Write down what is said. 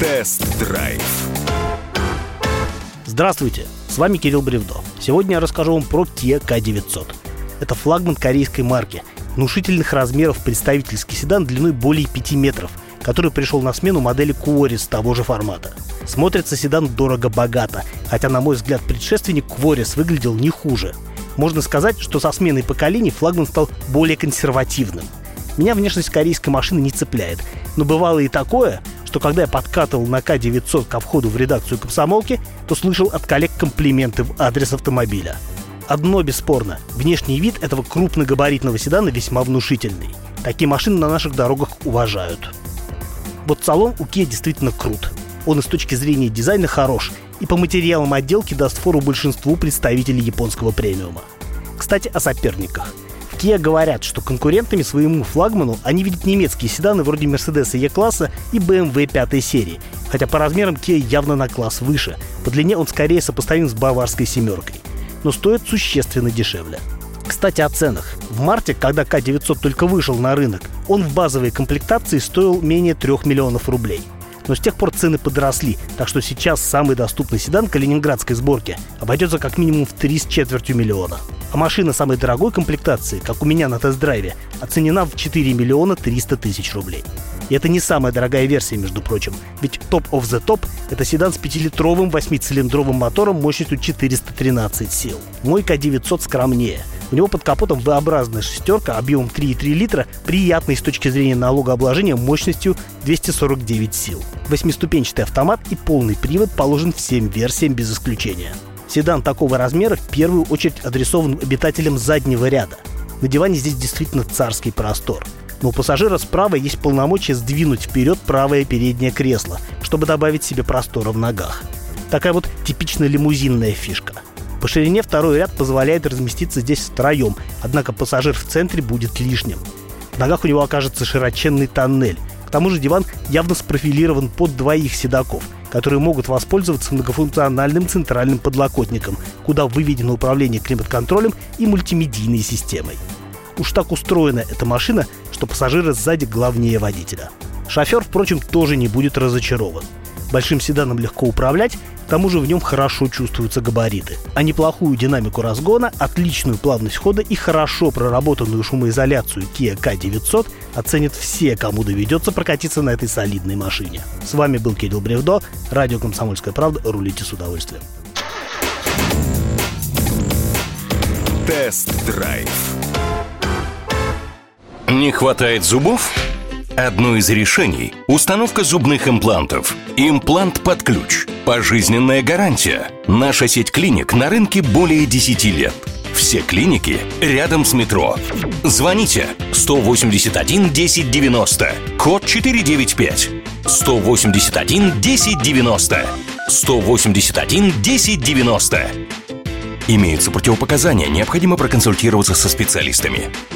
Тест-драйв. Здравствуйте, с вами Кирилл Бревдо. Сегодня я расскажу вам про Kia K900. Это флагман корейской марки, внушительных размеров представительский седан длиной более 5 метров, который пришел на смену модели Quaris того же формата. Смотрится седан дорого-богато, хотя, на мой взгляд, предшественник Quaris выглядел не хуже. Можно сказать, что со сменой поколений флагман стал более консервативным. Меня внешность корейской машины не цепляет, но бывало и такое, что когда я подкатывал на К900 ко входу в редакцию «Комсомолки», то слышал от коллег комплименты в адрес автомобиля. Одно бесспорно – внешний вид этого крупногабаритного седана весьма внушительный. Такие машины на наших дорогах уважают. Вот салон у Kia действительно крут. Он и с точки зрения дизайна хорош, и по материалам отделки даст фору большинству представителей японского премиума. Кстати, о соперниках. В Kia говорят, что конкурентами своему флагману они видят немецкие седаны вроде Mercedes E-класса и BMW 5 серии, хотя по размерам Kia явно на класс выше. По длине он скорее сопоставим с баварской семеркой, но стоит существенно дешевле. Кстати, о ценах. В марте, когда К900 только вышел на рынок, он в базовой комплектации стоил менее 3 миллионов рублей. Но с тех пор цены подросли, так что сейчас самый доступный седан калининградской сборки обойдется как минимум в 3,25 миллиона. А машина самой дорогой комплектации, как у меня на тест-драйве, оценена в 4 миллиона 300 тысяч рублей. И это не самая дорогая версия, между прочим, ведь Top of the Top – это седан с 5-литровым 8-цилиндровым мотором мощностью 413 сил. Мой К900 скромнее. У него под капотом V-образная шестерка объемом 3,3 литра, приятной с точки зрения налогообложения мощностью 249 сил. 8-ступенчатый автомат и полный привод положен всем версиям без исключения. Седан такого размера в первую очередь адресован обитателям заднего ряда. На диване здесь действительно царский простор. Но у пассажира справа есть полномочия сдвинуть вперед правое переднее кресло, чтобы добавить себе простора в ногах. Такая вот типично лимузинная фишка. По ширине второй ряд позволяет разместиться здесь втроем, однако пассажир в центре будет лишним. В ногах у него окажется широченный тоннель. К тому же диван явно спрофилирован под двоих седаков, которые могут воспользоваться многофункциональным центральным подлокотником, куда выведено управление климат-контролем и мультимедийной системой. Уж так устроена эта машина, что пассажиры сзади главнее водителя. Шофер, впрочем, тоже не будет разочарован. Большим седаном легко управлять, к тому же в нем хорошо чувствуются габариты. А неплохую динамику разгона, отличную плавность хода и хорошо проработанную шумоизоляцию Kia K900 оценят все, кому доведется прокатиться на этой солидной машине. С вами был Кирилл Бревдо, радио «Комсомольская правда». Рулите с удовольствием. Тест-драйв. Не хватает зубов? Одно из решений – установка зубных имплантов. Имплант под ключ. Пожизненная гарантия. Наша сеть клиник на рынке более 10 лет. Все клиники рядом с метро. Звоните 181 1090, код 495. 181 1090. 181 1090. Имеются противопоказания, необходимо проконсультироваться со специалистами.